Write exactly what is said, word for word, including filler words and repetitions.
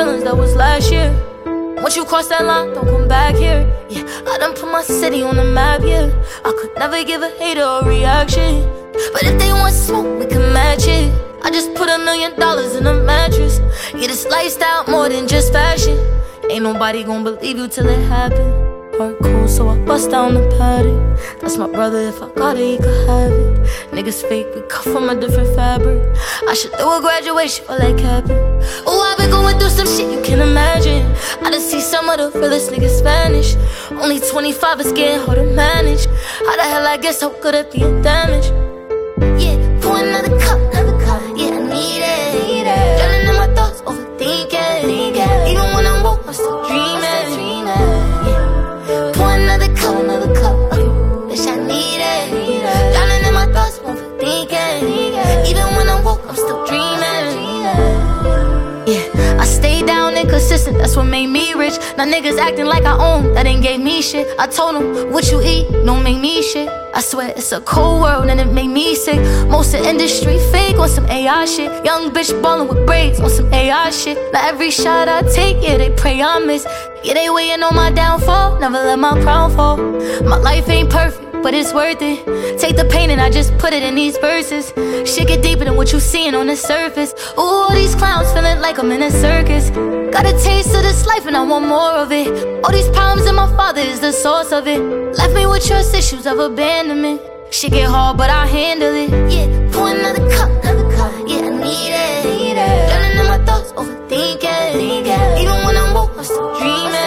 feelings, that was last year. Once you cross that line, don't come back here. Yeah, I done put my city on the map, yeah. I could never give a hater a reaction, but if they want smoke, we can match it. I just put a million dollars in a mattress. Yeah, this lifestyle more than just fashion. Ain't nobody gon' believe you till it happen. Heart cold, so I bust down the pattern. That's my brother, if I got it, he could have it. Niggas fake, we cut from a different fabric. I should do a graduation for like Captain. Oh, I've been going through some shit you can imagine. I done see some of the realest niggas Spanish. Only twenty-five is getting hard to manage. How the hell I get so good at being damaged? Yeah, pour another cup, another cup. Yeah, I need it, need it. Drowning in my thoughts, overthinking, thinking. Even when I'm woke, I'm still dreaming, dreaming. Yeah, pour another cup, another cup. Okay, bitch, I need it, need it. Drowning in my thoughts, overthinking, thinking. Even when I'm woke, I'm still dreaming, dreaming. Yeah, I stay down and consistent, that's what made me rich. Now niggas acting like I own, that ain't gave me shit. I told them, what you eat, don't make me shit. I swear it's a cold world and it made me sick. Most of the industry fake on some A I shit. Young bitch ballin' with braids on some A I shit. Now every shot I take, yeah, they pray I miss. Yeah, they waiting on my downfall, never let my crown fall. My life ain't perfect, but it's worth it. Take the pain and I just put it in these verses. Shit get deeper than what you seeing on the surface. Ooh, all these clowns feeling like I'm in a circus. Got a taste of this life and I want more of it. All these problems and my father is the source of it. Left me with trust issues of abandonment. Shit get hard but I handle it. Yeah, pour another cup, another cup. Yeah, I need it, need it. Drowning in my thoughts, overthinking, thinking. Even when I'm woke, I'm still dreaming.